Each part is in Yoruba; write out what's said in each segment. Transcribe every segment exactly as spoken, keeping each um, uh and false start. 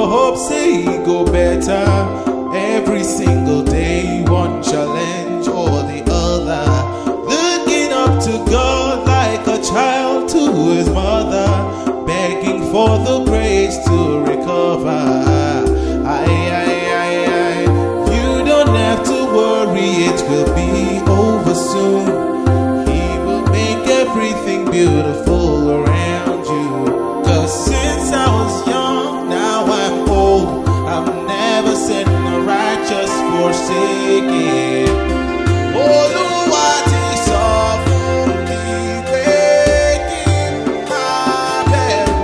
hope say it go better. Every single day, one challenge or the other. Looking up to God like a child to his mother, begging for the grace to recover. Aye, aye, aye, aye. You don't have to worry, it will be over soon. He will make everything beautiful around you. Cause since I was young, now I'm old, I've never seen the righteous forsaken. Olúwa ti sọ fún mi pé kí n má bẹ̀rù.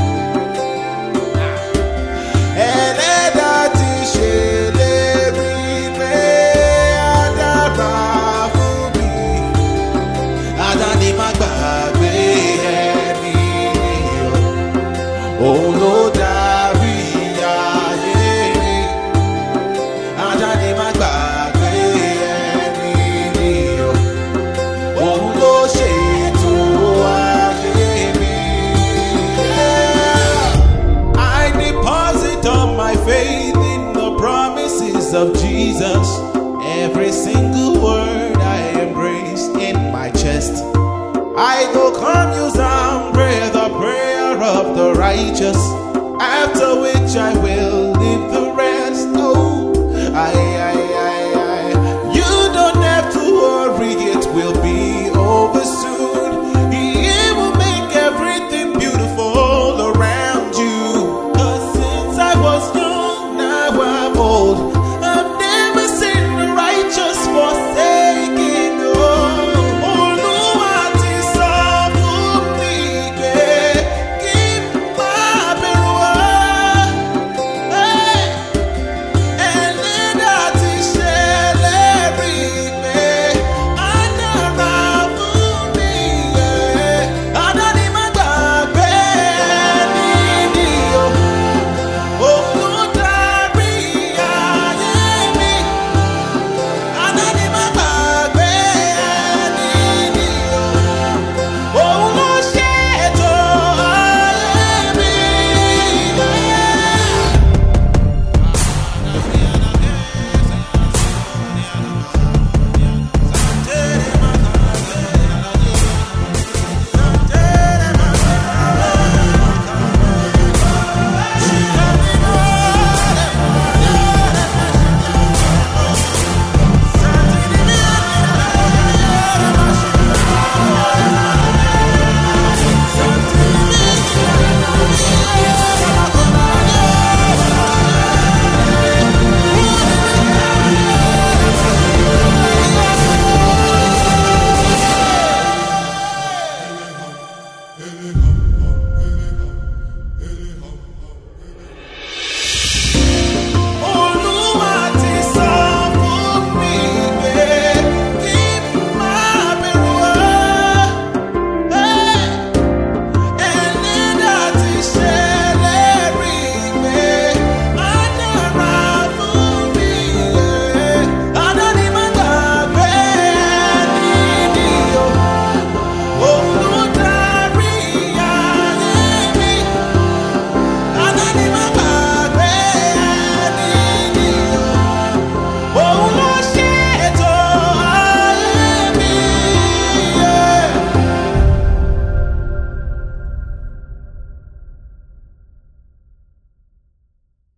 Ẹlẹ́dàá ti ṣèlérí pé á dára fún mi. Àdáni má gbàgbé ẹni nìyọ. Òun ló darí ayé. Àdáni má gbàgbé ẹni nìyọ. Òun ló ṣètò ayé mi. I deposit all my faith in the promises of Jesus. Every single word I embrace in my chest. I go come use and pray the prayer of the righteous, after which I will leave the rest. Oh, I